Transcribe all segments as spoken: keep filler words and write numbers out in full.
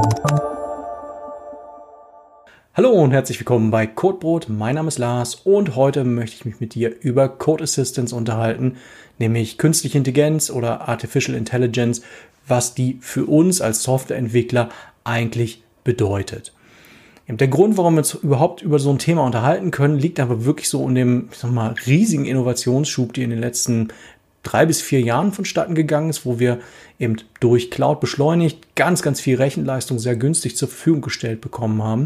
Hallo und herzlich willkommen bei Codebrot. Mein Name ist Lars und heute möchte ich mich mit dir über Code Assistance unterhalten, nämlich künstliche Intelligenz oder Artificial Intelligence, was die für uns als Softwareentwickler eigentlich bedeutet. Der Grund, warum wir uns überhaupt über so ein Thema unterhalten können, liegt aber wirklich so in dem, ich sag mal, riesigen Innovationsschub, der in den letzten drei bis vier Jahren vonstatten gegangen ist, wo wir eben durch Cloud beschleunigt ganz, ganz viel Rechenleistung sehr günstig zur Verfügung gestellt bekommen haben.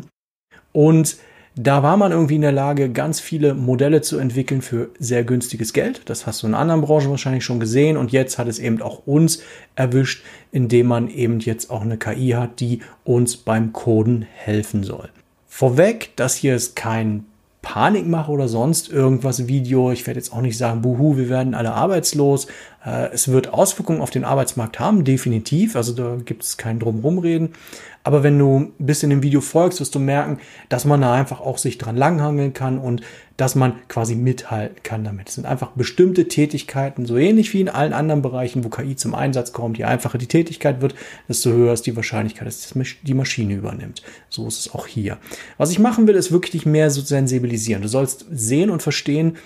Und da war man irgendwie in der Lage, ganz viele Modelle zu entwickeln für sehr günstiges Geld. Das hast du in anderen Branchen wahrscheinlich schon gesehen. Und jetzt hat es eben auch uns erwischt, indem man eben jetzt auch eine K I hat, die uns beim Coden helfen soll. Vorweg, das hier ist kein Panikmache oder sonst irgendwas Video. Ich werde jetzt auch nicht sagen, buhu, wir werden alle arbeitslos. Es wird Auswirkungen auf den Arbeitsmarkt haben, definitiv. Also da gibt es kein Drumrumreden. Aber wenn du ein bisschen dem Video folgst, wirst du merken, dass man da einfach auch sich dran langhangeln kann und dass man quasi mithalten kann damit. Es sind einfach bestimmte Tätigkeiten, so ähnlich wie in allen anderen Bereichen, wo K I zum Einsatz kommt. Je einfacher die Tätigkeit wird, desto höher ist die Wahrscheinlichkeit, dass die Maschine übernimmt. So ist es auch hier. Was ich machen will, ist wirklich dich mehr so sensibilisieren. Du sollst sehen und verstehen,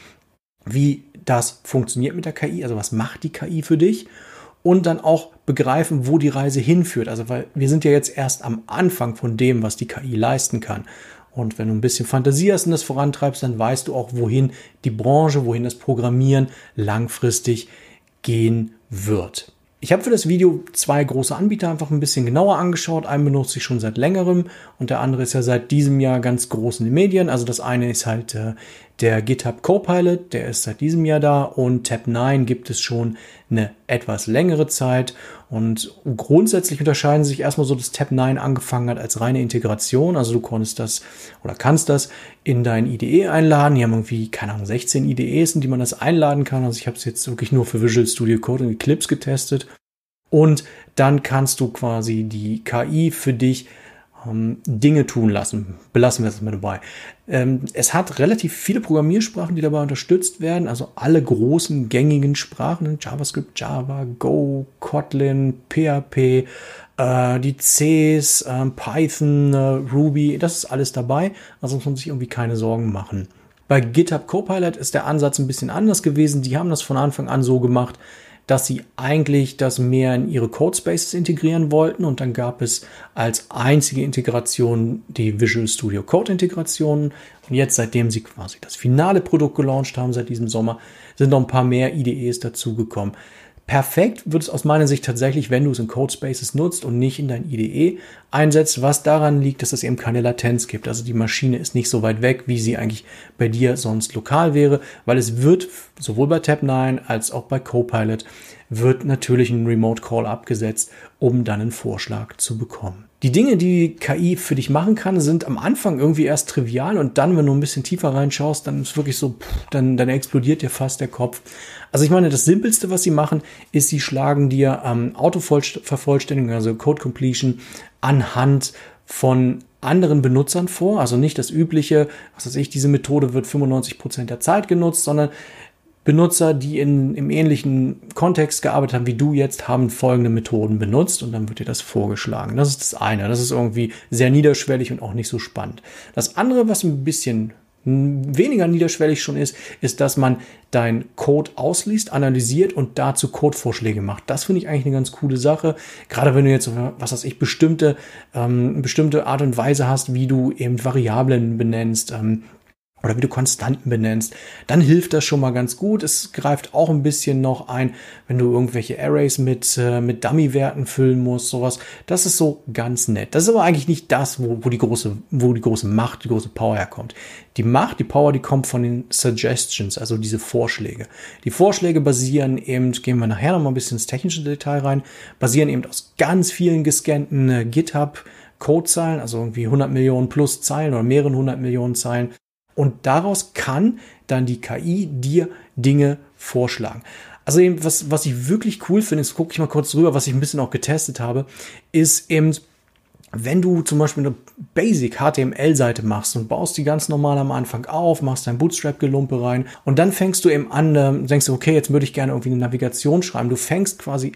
wie das funktioniert mit der K I, also was macht die K I für dich und dann auch begreifen, wo die Reise hinführt. Also weil wir sind ja jetzt erst am Anfang von dem, was die K I leisten kann. Und wenn du ein bisschen Fantasie hast und das vorantreibst, dann weißt du auch, wohin die Branche, wohin das Programmieren langfristig gehen wird. Ich habe für das Video zwei große Anbieter einfach ein bisschen genauer angeschaut. Einen benutze ich schon seit längerem und der andere ist ja seit diesem Jahr ganz groß in den Medien. Also das eine ist halt äh, der GitHub Copilot, der ist seit diesem Jahr da, und Tab neun gibt es schon eine etwas längere Zeit. Und grundsätzlich unterscheiden sich erstmal so, dass Tab neun angefangen hat als reine Integration. Also du konntest das oder kannst das in dein I D E einladen. Die haben irgendwie, keine Ahnung, sechzehn I D Es, in die man das einladen kann. Also ich habe es jetzt wirklich nur für Visual Studio Code und Eclipse getestet. Und dann kannst du quasi die K I für dich ähm, Dinge tun lassen. Belassen wir das mal dabei. Ähm, es hat relativ viele Programmiersprachen, die dabei unterstützt werden. Also alle großen gängigen Sprachen. JavaScript, Java, Go, Kotlin, P H P, äh, die Cs, äh, Python, äh, Ruby. Das ist alles dabei. Also muss man sich irgendwie keine Sorgen machen. Bei GitHub Copilot ist der Ansatz ein bisschen anders gewesen. Die haben das von Anfang an so gemacht, dass sie eigentlich das mehr in ihre Codespaces integrieren wollten, und dann gab es als einzige Integration die Visual Studio Code Integration, und jetzt, seitdem sie quasi das finale Produkt gelauncht haben, seit diesem Sommer, sind noch ein paar mehr I D Es dazugekommen. Perfekt wird es aus meiner Sicht tatsächlich, wenn du es in Codespaces nutzt und nicht in dein I D E einsetzt, was daran liegt, dass es eben keine Latenz gibt. Also die Maschine ist nicht so weit weg, wie sie eigentlich bei dir sonst lokal wäre, weil es wird sowohl bei Tab neun als auch bei Copilot wird natürlich ein Remote Call abgesetzt, um dann einen Vorschlag zu bekommen. Die Dinge, die K I für dich machen kann, sind am Anfang irgendwie erst trivial, und dann, wenn du ein bisschen tiefer reinschaust, dann ist wirklich so, pff, dann, dann explodiert dir fast der Kopf. Also ich meine, das Simpelste, was sie machen, ist, sie schlagen dir ähm, Autovervollständigung, also Code Completion, anhand von anderen Benutzern vor. Also nicht das übliche, was weiß ich, diese Methode wird fünfundneunzig Prozent der Zeit genutzt, sondern Benutzer, die in, im ähnlichen Kontext gearbeitet haben wie du jetzt, haben folgende Methoden benutzt, und dann wird dir das vorgeschlagen. Das ist das eine. Das ist irgendwie sehr niederschwellig und auch nicht so spannend. Das andere, was ein bisschen weniger niederschwellig schon ist, ist, dass man deinen Code ausliest, analysiert und dazu Codevorschläge macht. Das finde ich eigentlich eine ganz coole Sache. Gerade wenn du jetzt, was weiß ich, bestimmte, ähm, bestimmte Art und Weise hast, wie du eben Variablen benennst, ähm, oder wie du Konstanten benennst, dann hilft das schon mal ganz gut. Es greift auch ein bisschen noch ein, wenn du irgendwelche Arrays mit, äh, mit Dummy-Werten füllen musst, sowas. Das ist so ganz nett. Das ist aber eigentlich nicht das, wo, wo die große, wo die große Macht, die große Power herkommt. Die Macht, die Power, die kommt von den Suggestions, also diese Vorschläge. Die Vorschläge basieren eben, gehen wir nachher noch mal ein bisschen ins technische Detail rein, basieren eben aus ganz vielen gescannten äh, GitHub-Codezeilen, also irgendwie hundert Millionen plus Zeilen oder mehreren hundert Millionen Zeilen. Und daraus kann dann die K I dir Dinge vorschlagen. Also eben, was, was ich wirklich cool finde, jetzt gucke ich mal kurz drüber, was ich ein bisschen auch getestet habe, ist eben, wenn du zum Beispiel eine Basic H T M L-Seite machst und baust die ganz normal am Anfang auf, machst dein Bootstrap-Gelumpe rein und dann fängst du eben an, denkst du, okay, jetzt würde ich gerne irgendwie eine Navigation schreiben. Du fängst quasi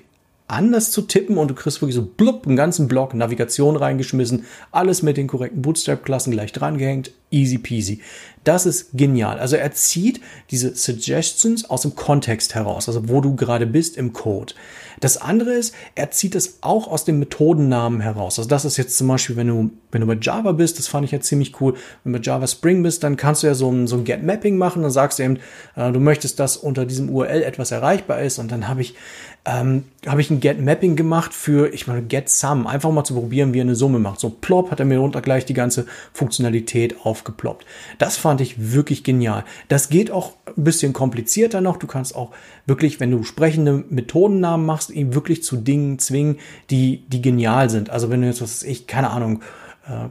an, das zu tippen, und du kriegst wirklich so blub, einen ganzen Block Navigation reingeschmissen, alles mit den korrekten Bootstrap-Klassen gleich drangehängt, easy peasy. Das ist genial. Also er zieht diese Suggestions aus dem Kontext heraus, also wo du gerade bist im Code. Das andere ist, er zieht es auch aus dem Methodennamen heraus. Also das ist jetzt zum Beispiel, wenn du, wenn du bei Java bist, das fand ich ja ziemlich cool. Wenn du bei Java Spring bist, dann kannst du ja so ein, so ein Get-Mapping machen. Dann sagst du eben, äh, du möchtest, dass unter diesem U R L etwas erreichbar ist. Und dann habe ich, ähm, habe ich ein Get-Mapping gemacht für, ich meine, Get-Sum. Einfach mal zu probieren, wie er eine Summe macht. So plopp, hat er mir runter gleich die ganze Funktionalität aufgeploppt. Das fand ich wirklich genial. Das geht auch ein bisschen komplizierter noch. Du kannst auch wirklich, wenn du sprechende Methodennamen machst, ihn wirklich zu Dingen zwingen, die, die genial sind. Also wenn du jetzt, was weiß ich, keine Ahnung, äh,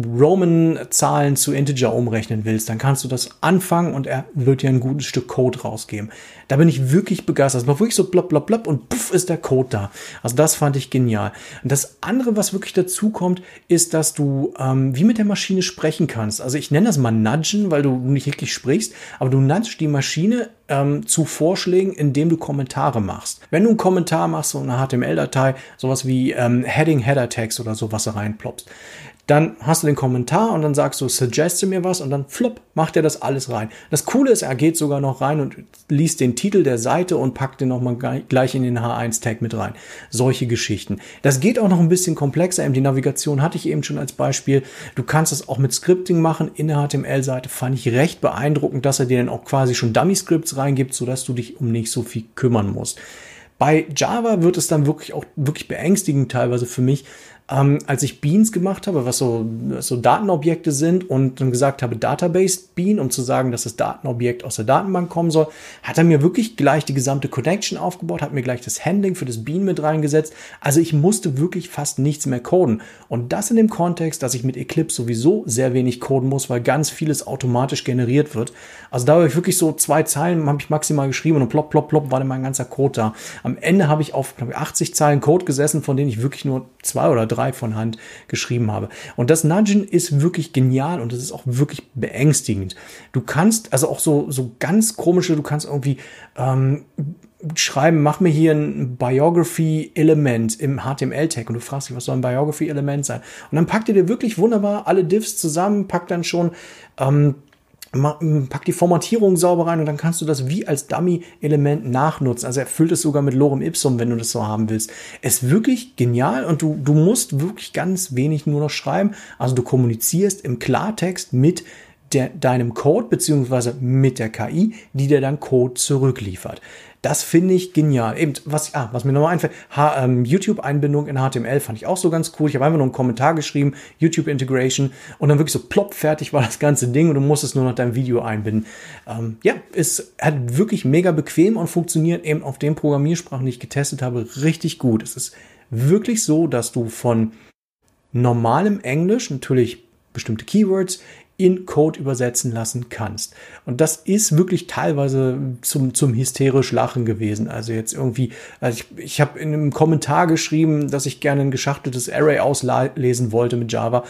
Roman-Zahlen zu Integer umrechnen willst, dann kannst du das anfangen und er wird dir ein gutes Stück Code rausgeben. Da bin ich wirklich begeistert. Es macht wirklich so blop, blop, blop und puff ist der Code da. Also das fand ich genial. Und das andere, was wirklich dazu kommt, ist, dass du ähm, wie mit der Maschine sprechen kannst. Also ich nenne das mal nudgen, weil du nicht wirklich sprichst, aber du nudgst die Maschine ähm, zu Vorschlägen, indem du Kommentare machst. Wenn du einen Kommentar machst, so eine H T M L-Datei, sowas wie ähm, Heading, Header Text oder so, was du reinploppst, dann hast du den Kommentar und dann sagst du, suggeste mir was, und dann flop, macht er das alles rein. Das Coole ist, er geht sogar noch rein und liest den Titel der Seite und packt den nochmal gleich in den H eins Tag mit rein. Solche Geschichten. Das geht auch noch ein bisschen komplexer. Die Navigation hatte ich eben schon als Beispiel. Du kannst es auch mit Scripting machen in der H T M L-Seite. Fand ich recht beeindruckend, dass er dir dann auch quasi schon Dummy-Scripts reingibt, sodass du dich um nicht so viel kümmern musst. Bei Java wird es dann wirklich auch wirklich beängstigend teilweise für mich, ähm, als ich Beans gemacht habe, was so, was so Datenobjekte sind, und dann gesagt habe Database Bean, um zu sagen, dass das Datenobjekt aus der Datenbank kommen soll, hat er mir wirklich gleich die gesamte Connection aufgebaut, hat mir gleich das Handling für das Bean mit reingesetzt. Also ich musste wirklich fast nichts mehr coden. Und das in dem Kontext, dass ich mit Eclipse sowieso sehr wenig coden muss, weil ganz vieles automatisch generiert wird. Also da habe ich wirklich so zwei Zeilen, habe ich maximal geschrieben, und plopp, plopp, plopp war dann mein ganzer Code da. Am Ende habe ich auf achtzig Zeilen Code gesessen, von denen ich wirklich nur zwei oder drei von Hand geschrieben habe. Und das Nudgen ist wirklich genial, und es ist auch wirklich beängstigend. Du kannst, also auch so, so ganz komische, du kannst irgendwie ähm, schreiben, mach mir hier ein Biography-Element im H T M L-Tag, und du fragst dich, was soll ein Biography-Element sein? Und dann packt ihr dir wirklich wunderbar alle Diffs zusammen, packt dann schon ähm, pack die Formatierung sauber rein, und dann kannst du das wie als Dummy-Element nachnutzen. Also er füllt es sogar mit Lorem Ipsum, wenn du das so haben willst. Ist wirklich genial, und du, du musst wirklich ganz wenig nur noch schreiben. Also du kommunizierst im Klartext mit der, deinem Code beziehungsweise mit der K I, die dir dann Code zurückliefert. Das finde ich genial. Eben, was, ah, was mir nochmal einfällt, H, ähm, YouTube-Einbindung in H T M L fand ich auch so ganz cool. Ich habe einfach nur einen Kommentar geschrieben, YouTube-Integration, und dann wirklich so plopp, fertig war das ganze Ding, und du musstest nur noch dein Video einbinden. Ähm, ja, es hat wirklich mega bequem und funktioniert eben auf den Programmiersprachen, die ich getestet habe, richtig gut. Es ist wirklich so, dass du von normalem Englisch, natürlich bestimmte Keywords, in Code übersetzen lassen kannst. Und das ist wirklich teilweise zum, zum hysterisch Lachen gewesen. Also jetzt irgendwie, also ich, ich habe in einem Kommentar geschrieben, dass ich gerne ein geschachteltes Array auslesen wollte mit Java.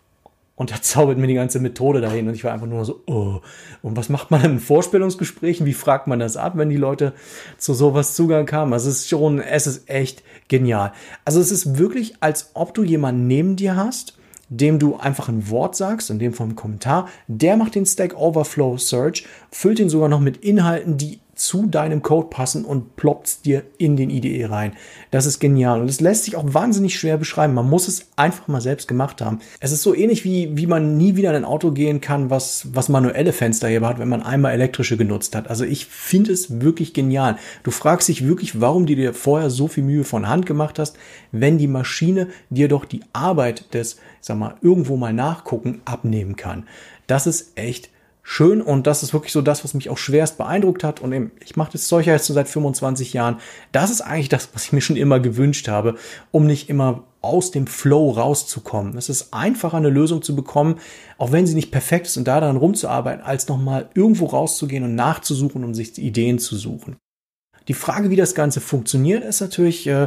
Und da zaubert mir die ganze Methode dahin. Und ich war einfach nur so, oh. Und was macht man in Vorstellungsgesprächen? Wie fragt man das ab, wenn die Leute zu sowas Zugang haben? Also es ist schon, es ist echt genial. Also es ist wirklich, als ob du jemanden neben dir hast, dem du einfach ein Wort sagst, in dem Fall ein Kommentar, der macht den Stack Overflow Search, füllt ihn sogar noch mit Inhalten, die zu deinem Code passen, und ploppt dir in den I D E rein. Das ist genial, und es lässt sich auch wahnsinnig schwer beschreiben. Man muss es einfach mal selbst gemacht haben. Es ist so ähnlich wie, wie man nie wieder in ein Auto gehen kann, was, was manuelle Fensterheber hat, wenn man einmal elektrische genutzt hat. Also ich finde es wirklich genial. Du fragst dich wirklich, warum du dir vorher so viel Mühe von Hand gemacht hast, wenn die Maschine dir doch die Arbeit des, sag mal, irgendwo mal nachgucken abnehmen kann. Das ist echt schön, und das ist wirklich so das, was mich auch schwerst beeindruckt hat. Und eben, ich mache das Zeug ja jetzt so seit fünfundzwanzig Jahren. Das ist eigentlich das, was ich mir schon immer gewünscht habe, um nicht immer aus dem Flow rauszukommen. Es ist einfacher, eine Lösung zu bekommen, auch wenn sie nicht perfekt ist, und da dann rumzuarbeiten, als nochmal irgendwo rauszugehen und nachzusuchen, um sich Ideen zu suchen. Die Frage, wie das Ganze funktioniert, ist natürlich, äh,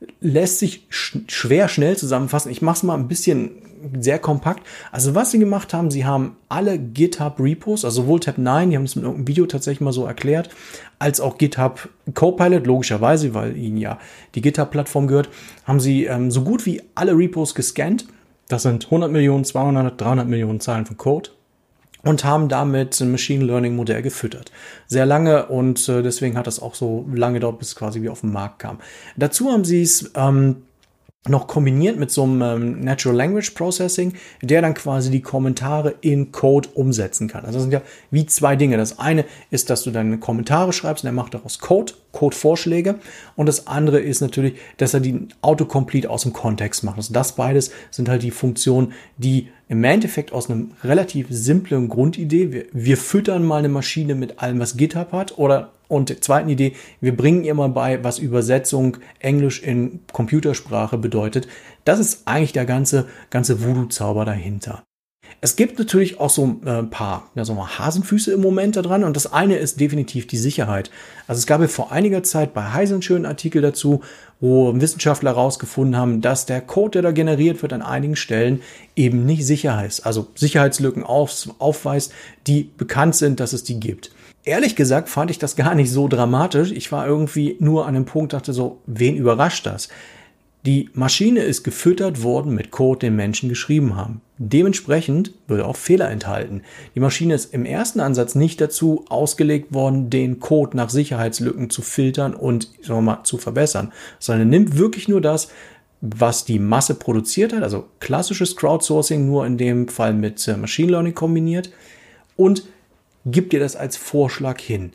lässt sich sch- schwer schnell zusammenfassen. Ich mache es mal ein bisschen sehr kompakt. Also was sie gemacht haben, sie haben alle GitHub-Repos, also sowohl Tab neun, die haben es mit irgendeinem Video tatsächlich mal so erklärt, als auch GitHub Copilot, logischerweise, weil ihnen ja die GitHub-Plattform gehört, haben sie ähm, so gut wie alle Repos gescannt. Das sind hundert Millionen, zweihundert, dreihundert Millionen Zeilen von Code. Und haben damit ein Machine Learning Modell gefüttert. Sehr lange und äh, deswegen hat das auch so lange gedauert, bis es quasi wie auf den Markt kam. Dazu haben sie es ähm, noch kombiniert mit so einem ähm, Natural Language Processing, der dann quasi die Kommentare in Code umsetzen kann. Also das sind ja wie zwei Dinge. Das eine ist, dass du deine Kommentare schreibst und er macht daraus Code, Code-Vorschläge. Und das andere ist natürlich, dass er die Autocomplete aus dem Kontext macht. Also das beides sind halt die Funktionen, die im Endeffekt aus einem relativ simplen Grundidee, wir, wir füttern mal eine Maschine mit allem, was GitHub hat, oder und die zweite Idee, wir bringen ihr mal bei, was Übersetzung Englisch in Computersprache bedeutet. Das ist eigentlich der ganze, ganze Voodoo-Zauber dahinter. Es gibt natürlich auch so ein paar, ja, so mal Hasenfüße im Moment da dran, und das eine ist definitiv die Sicherheit. Also es gab ja vor einiger Zeit bei Heise einen schönen Artikel dazu, wo Wissenschaftler herausgefunden haben, dass der Code, der da generiert wird, an einigen Stellen eben nicht sicher ist. Also Sicherheitslücken auf, aufweist, die bekannt sind, dass es die gibt. Ehrlich gesagt fand ich das gar nicht so dramatisch. Ich war irgendwie nur an dem Punkt, dachte so, wen überrascht das? Die Maschine ist gefüttert worden mit Code, den Menschen geschrieben haben. Dementsprechend würde auch Fehler enthalten. Die Maschine ist im ersten Ansatz nicht dazu ausgelegt worden, den Code nach Sicherheitslücken zu filtern und sagen wir mal, zu verbessern, sondern nimmt wirklich nur das, was die Masse produziert hat, also klassisches Crowdsourcing, nur in dem Fall mit Machine Learning kombiniert, und gibt dir das als Vorschlag hin.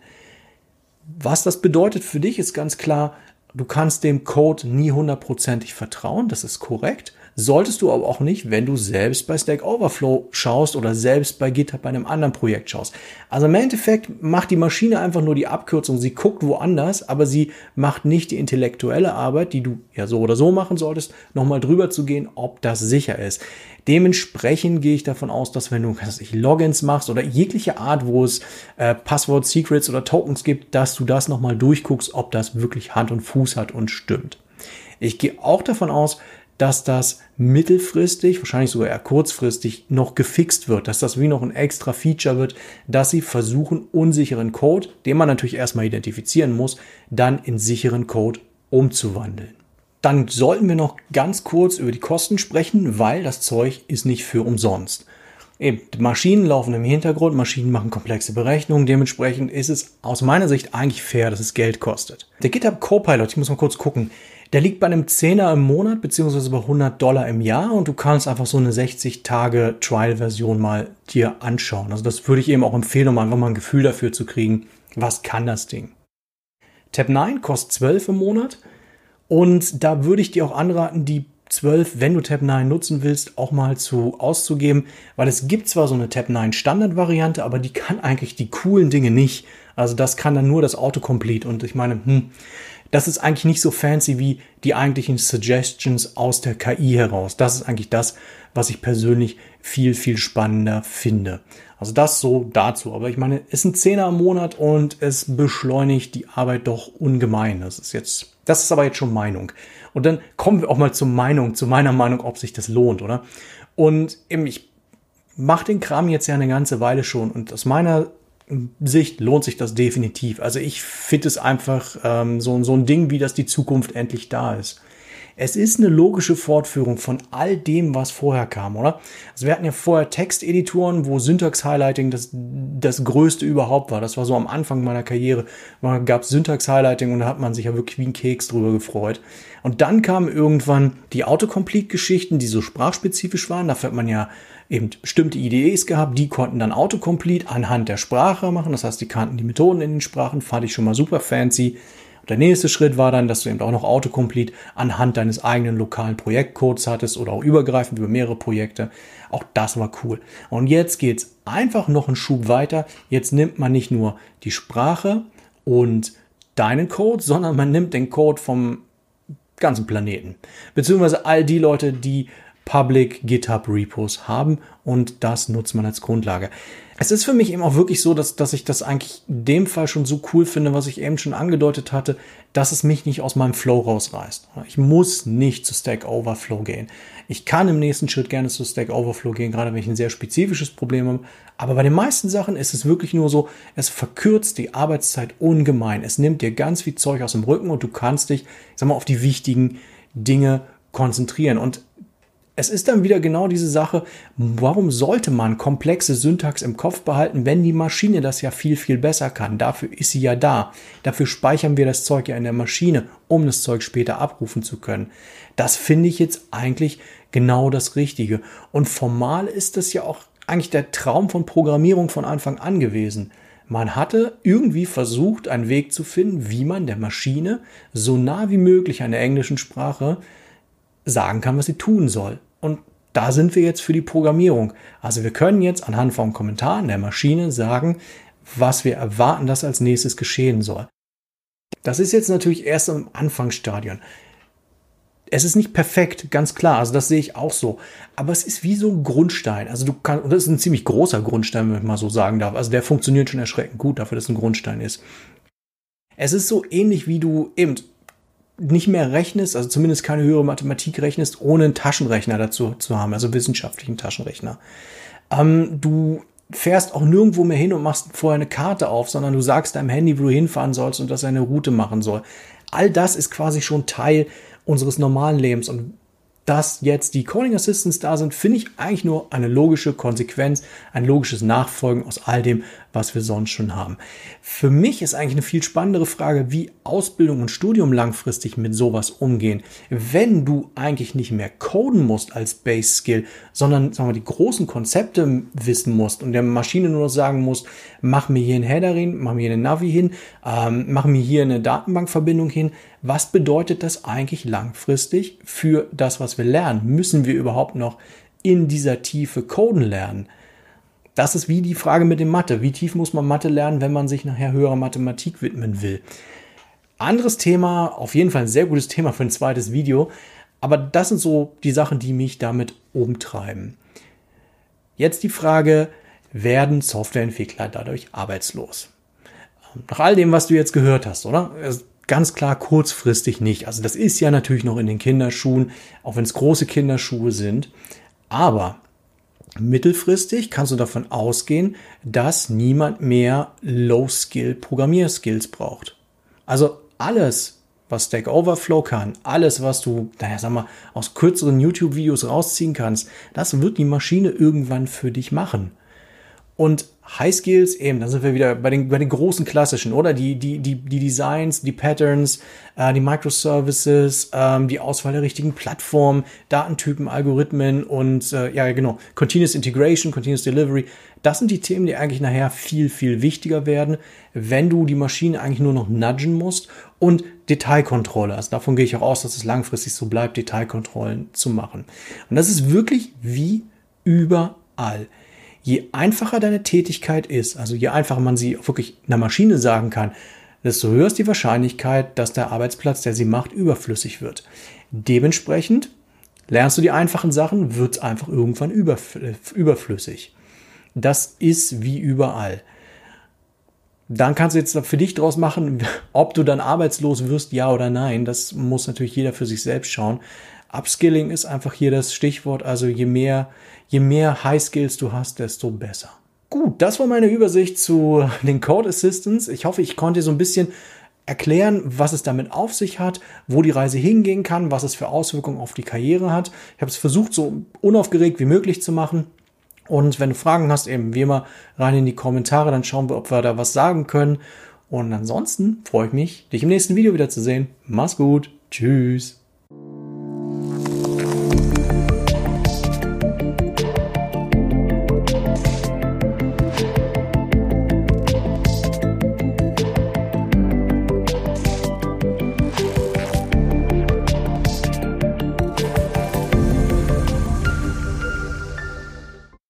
Was das bedeutet für dich, ist ganz klar, du kannst dem Code nie hundertprozentig vertrauen, das ist korrekt. Solltest du aber auch nicht, wenn du selbst bei Stack Overflow schaust oder selbst bei GitHub bei einem anderen Projekt schaust. Also im Endeffekt macht die Maschine einfach nur die Abkürzung, sie guckt woanders, aber sie macht nicht die intellektuelle Arbeit, die du ja so oder so machen solltest, nochmal drüber zu gehen, ob das sicher ist. Dementsprechend gehe ich davon aus, dass wenn du was ich, Logins machst oder jegliche Art, wo es äh, Passwort, Secrets oder Tokens gibt, dass du das nochmal durchguckst, ob das wirklich Hand und Fuß hat und stimmt. Ich gehe auch davon aus, dass das mittelfristig, wahrscheinlich sogar eher kurzfristig, noch gefixt wird, dass das wie noch ein extra Feature wird, dass sie versuchen, unsicheren Code, den man natürlich erstmal identifizieren muss, dann in sicheren Code umzuwandeln. Dann sollten wir noch ganz kurz über die Kosten sprechen, weil das Zeug ist nicht für umsonst. Eben, Maschinen laufen im Hintergrund, Maschinen machen komplexe Berechnungen, dementsprechend ist es aus meiner Sicht eigentlich fair, dass es Geld kostet. Der GitHub Copilot, ich muss mal kurz gucken, der liegt bei einem Zehner im Monat beziehungsweise bei hundert Dollar im Jahr, und du kannst einfach so eine sechzig Tage Trial-Version mal dir anschauen. Also das würde ich eben auch empfehlen, um einfach mal ein Gefühl dafür zu kriegen, was kann das Ding. Tab neun kostet zwölf im Monat, und da würde ich dir auch anraten, die zwölf, wenn du Tab neun nutzen willst, auch mal zu auszugeben, weil es gibt zwar so eine Tab neun Standard-Variante, aber die kann eigentlich die coolen Dinge nicht. Also das kann dann nur das Autocomplete, und ich meine, hm, das ist eigentlich nicht so fancy wie die eigentlichen Suggestions aus der K I heraus. Das ist eigentlich das, was ich persönlich viel, viel spannender finde. Also das so dazu. Aber ich meine, es ist ein Zehner im Monat und es beschleunigt die Arbeit doch ungemein. Das ist jetzt, das ist aber jetzt schon Meinung. Und dann kommen wir auch mal zur Meinung, zu meiner Meinung, ob sich das lohnt, oder? Und eben, ich mache den Kram jetzt ja eine ganze Weile schon, und aus meiner Sicht lohnt sich das definitiv. Also ich finde es einfach ähm, so, so ein Ding, wie dass die Zukunft endlich da ist. Es ist eine logische Fortführung von all dem, was vorher kam, oder? Also wir hatten ja vorher Texteditoren, wo Syntax-Highlighting das, das Größte überhaupt war. Das war so am Anfang meiner Karriere. Da gab es Syntax-Highlighting und da hat man sich ja wirklich wie ein Keks drüber gefreut. Und dann kamen irgendwann die Autocomplete-Geschichten, die so sprachspezifisch waren. Dafür hat man ja eben bestimmte I D Es gehabt, die konnten dann Autocomplete anhand der Sprache machen. Das heißt, die kannten die Methoden in den Sprachen, fand ich schon mal super fancy. Und der nächste Schritt war dann, dass du eben auch noch Autocomplete anhand deines eigenen lokalen Projektcodes hattest oder auch übergreifend über mehrere Projekte. Auch das war cool. Und jetzt geht's einfach noch einen Schub weiter. Jetzt nimmt man nicht nur die Sprache und deinen Code, sondern man nimmt den Code vom ganzen Planeten. Beziehungsweise all die Leute, die Public GitHub Repos haben und das nutzt man als Grundlage. Es ist für mich eben auch wirklich so, dass, dass ich das eigentlich in dem Fall schon so cool finde, was ich eben schon angedeutet hatte, dass es mich nicht aus meinem Flow rausreißt. Ich muss nicht zu Stack Overflow gehen. Ich kann im nächsten Schritt gerne zu Stack Overflow gehen, gerade wenn ich ein sehr spezifisches Problem habe. Aber bei den meisten Sachen ist es wirklich nur so, es verkürzt die Arbeitszeit ungemein. Es nimmt dir ganz viel Zeug aus dem Rücken und du kannst dich, ich sag mal, auf die wichtigen Dinge konzentrieren. Und es ist dann wieder genau diese Sache, warum sollte man komplexe Syntax im Kopf behalten, wenn die Maschine das ja viel, viel besser kann? Dafür ist sie ja da. Dafür speichern wir das Zeug ja in der Maschine, um das Zeug später abrufen zu können. Das finde ich jetzt eigentlich genau das Richtige. Und formal ist das ja auch eigentlich der Traum von Programmierung von Anfang an gewesen. Man hatte irgendwie versucht, einen Weg zu finden, wie man der Maschine so nah wie möglich an der englischen Sprache sagen kann, was sie tun soll. Und da sind wir jetzt für die Programmierung. Also wir können jetzt anhand von Kommentaren der Maschine sagen, was wir erwarten, dass als nächstes geschehen soll. Das ist jetzt natürlich erst im Anfangsstadion. Es ist nicht perfekt, ganz klar, also das sehe ich auch so. Aber es ist wie so ein Grundstein. Also du kannst, und das ist ein ziemlich großer Grundstein, wenn ich mal so sagen darf. Also der funktioniert schon erschreckend gut dafür, dass es ein Grundstein ist. Es ist so ähnlich, wie du eben nicht mehr rechnest, also zumindest keine höhere Mathematik rechnest, ohne einen Taschenrechner dazu zu haben, also wissenschaftlichen Taschenrechner. Ähm, du fährst auch nirgendwo mehr hin und machst vorher eine Karte auf, sondern du sagst deinem Handy, wo du hinfahren sollst und dass er eine Route machen soll. All das ist quasi schon Teil unseres normalen Lebens. Und dass jetzt die Coding Assistants da sind, finde ich eigentlich nur eine logische Konsequenz, ein logisches Nachfolgen aus all dem, was wir sonst schon haben. Für mich ist eigentlich eine viel spannendere Frage, wie Ausbildung und Studium langfristig mit sowas umgehen. Wenn du eigentlich nicht mehr coden musst als Base Skill, sondern sagen wir, die großen Konzepte wissen musst und der Maschine nur noch sagen musst, mach mir hier einen Header hin, mach mir hier eine Navi hin, ähm, mach mir hier eine Datenbankverbindung hin. Was bedeutet das eigentlich langfristig für das, was wir lernen? Müssen wir überhaupt noch in dieser Tiefe coden lernen? Das ist wie die Frage mit dem Mathe. Wie tief muss man Mathe lernen, wenn man sich nachher höherer Mathematik widmen will? Anderes Thema, auf jeden Fall ein sehr gutes Thema für ein zweites Video. Aber das sind so die Sachen, die mich damit umtreiben. Jetzt die Frage, werden Softwareentwickler dadurch arbeitslos? Nach all dem, was du jetzt gehört hast, oder? Ganz klar kurzfristig nicht. Also das ist ja natürlich noch in den Kinderschuhen, auch wenn es große Kinderschuhe sind. Aber mittelfristig kannst du davon ausgehen, dass niemand mehr Low-Skill-Programmierskills braucht. Also alles, was Stack Overflow kann, alles, was du, naja, sag mal, aus kürzeren YouTube-Videos rausziehen kannst, das wird die Maschine irgendwann für dich machen. Und High Skills, eben, da sind wir wieder bei den, bei den großen klassischen, oder? Die, die, die, die Designs, die Patterns, äh, die Microservices, ähm, die Auswahl der richtigen Plattformen, Datentypen, Algorithmen und, äh, ja, genau, Continuous Integration, Continuous Delivery. Das sind die Themen, die eigentlich nachher viel, viel wichtiger werden, wenn du die Maschine eigentlich nur noch nudgen musst und Detailkontrolle. Also davon gehe ich auch aus, dass es langfristig so bleibt, Detailkontrollen zu machen. Und das ist wirklich wie überall. Je einfacher deine Tätigkeit ist, also je einfacher man sie wirklich einer Maschine sagen kann, desto höher ist die Wahrscheinlichkeit, dass der Arbeitsplatz, der sie macht, überflüssig wird. Dementsprechend lernst du die einfachen Sachen, wird es einfach irgendwann überflüssig. Das ist wie überall. Dann kannst du jetzt für dich draus machen, ob du dann arbeitslos wirst, ja oder nein. Das muss natürlich jeder für sich selbst schauen. Upskilling ist einfach hier das Stichwort, also je mehr, je mehr High Skills du hast, desto besser. Gut, das war meine Übersicht zu den Code Assistants. Ich hoffe, ich konnte dir so ein bisschen erklären, was es damit auf sich hat, wo die Reise hingehen kann, was es für Auswirkungen auf die Karriere hat. Ich habe es versucht, so unaufgeregt wie möglich zu machen. Und wenn du Fragen hast, eben wie immer rein in die Kommentare, dann schauen wir, ob wir da was sagen können. Und ansonsten freue ich mich, dich im nächsten Video wieder zu sehen. Mach's gut. Tschüss.